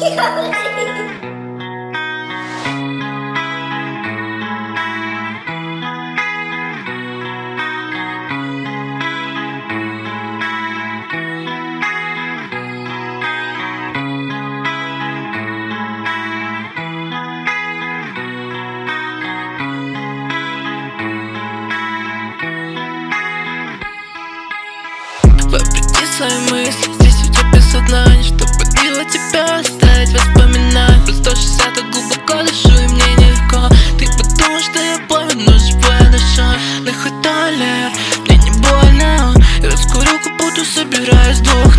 Вопреки свои мысли, здесь ведь без сознания, что подбило тебя оставить воспоминания. По 160 глубоко дышу, и мне нелегко. Ты подумал, что я понял, но живая душа. На хоть талер, мне не больно. Я раскурю, как будто собираюсь дух.